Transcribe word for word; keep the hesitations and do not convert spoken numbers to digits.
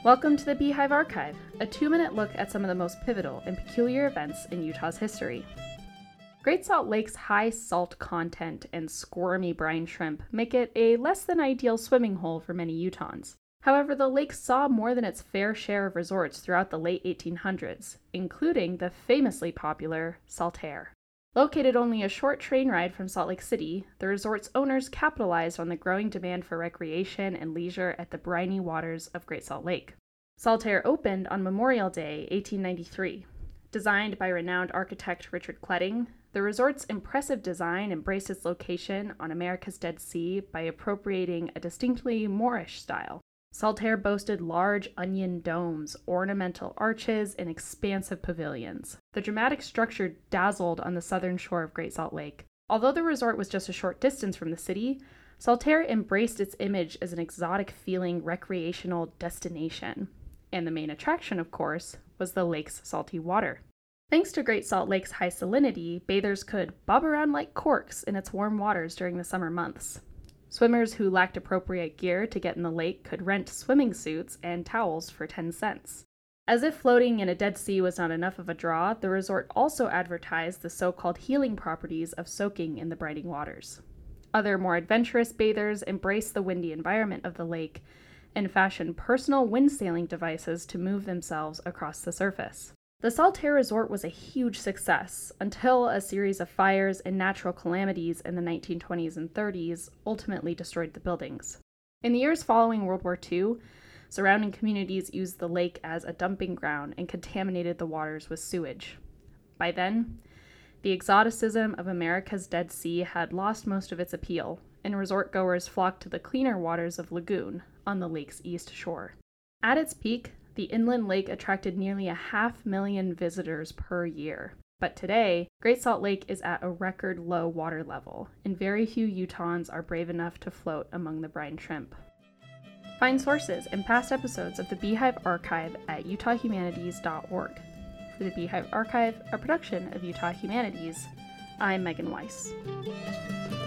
Welcome to the Beehive Archive, a two-minute look at some of the most pivotal and peculiar events in Utah's history. Great Salt Lake's high salt content and squirmy brine shrimp make it a less than ideal swimming hole for many Utahns. However, the lake saw more than its fair share of resorts throughout the late eighteen hundreds, including the famously popular Saltaire. Located only a short train ride from Salt Lake City, the resort's owners capitalized on the growing demand for recreation and leisure at the briny waters of Great Salt Lake. Saltaire opened on Memorial Day, eighteen ninety-three. Designed by renowned architect Richard Kledding, the resort's impressive design embraced its location on America's Dead Sea by appropriating a distinctly Moorish style. Saltaire boasted large onion domes, ornamental arches, and expansive pavilions. The dramatic structure dazzled on the southern shore of Great Salt Lake. Although the resort was just a short distance from the city, Saltaire embraced its image as an exotic-feeling recreational destination. And the main attraction, of course, was the lake's salty water. Thanks to Great Salt Lake's high salinity, bathers could bob around like corks in its warm waters during the summer months. Swimmers who lacked appropriate gear to get in the lake could rent swimming suits and towels for ten cents. As if floating in a dead sea was not enough of a draw, the resort also advertised the so-called healing properties of soaking in the brining waters. Other more adventurous bathers embraced the windy environment of the lake and fashioned personal wind sailing devices to move themselves across the surface. The Saltaire Resort was a huge success until a series of fires and natural calamities in the nineteen twenties and thirties ultimately destroyed the buildings. In the years following World War Two, surrounding communities used the lake as a dumping ground and contaminated the waters with sewage. By then, the exoticism of America's Dead Sea had lost most of its appeal, and resort goers flocked to the cleaner waters of Lagoon on the lake's east shore. At its peak, the inland lake attracted nearly a half million visitors per year. But today, Great Salt Lake is at a record low water level, and very few Utahns are brave enough to float among the brine shrimp. Find sources and past episodes of the Beehive Archive at utah humanities dot org. For the Beehive Archive, a production of Utah Humanities, I'm Megan Weiss.